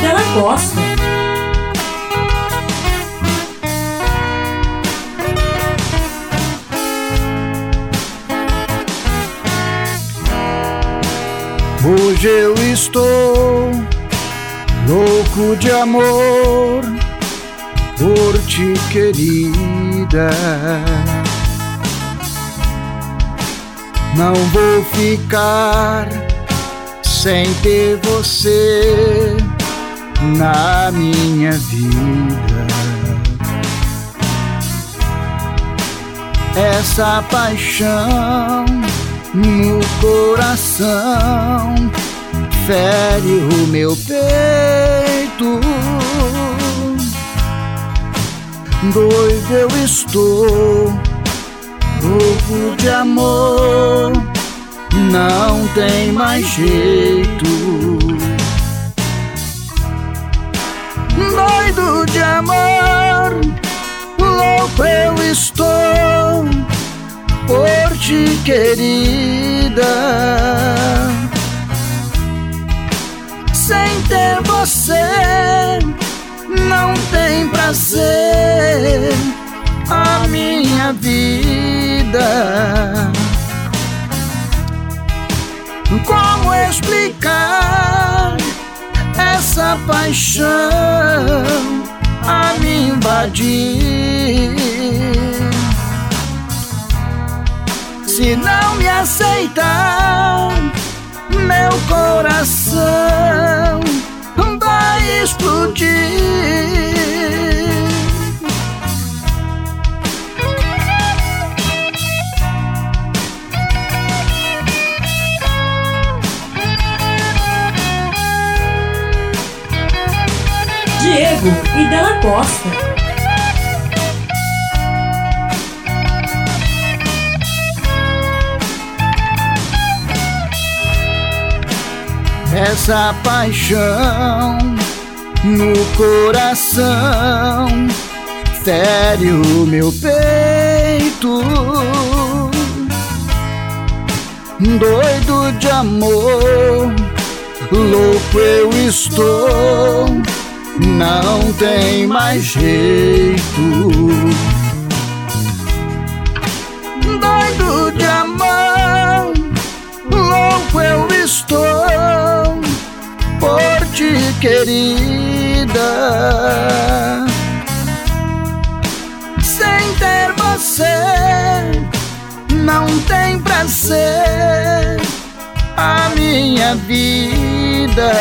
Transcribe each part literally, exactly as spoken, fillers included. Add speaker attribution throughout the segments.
Speaker 1: Della Costa.
Speaker 2: Hoje eu estou louco de amor por ti, querida. Não vou ficar sem ter você na minha vida. Essa paixão no coração fere o meu peito. Doido eu estou, louco de amor, não tem mais jeito. Doido de amor, louco eu estou por ti, querida. Sem ter você não tem prazer a minha vida. Como explicar essa paixão a me invadir? Se não me aceitar, meu coração vai explodir.
Speaker 1: Diego e Della Costa.
Speaker 2: Essa paixão no coração fere o meu peito. Doido de amor, louco eu estou, não tem mais jeito. Doido de amor, louco eu estou por ti, querida. Sem ter você não tem prazer a minha vida.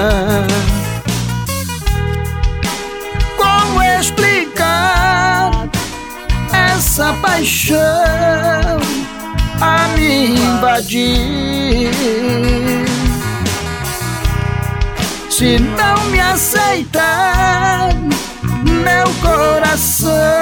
Speaker 2: Como explicar essa paixão a me invadir? Se não me aceitar, meu coração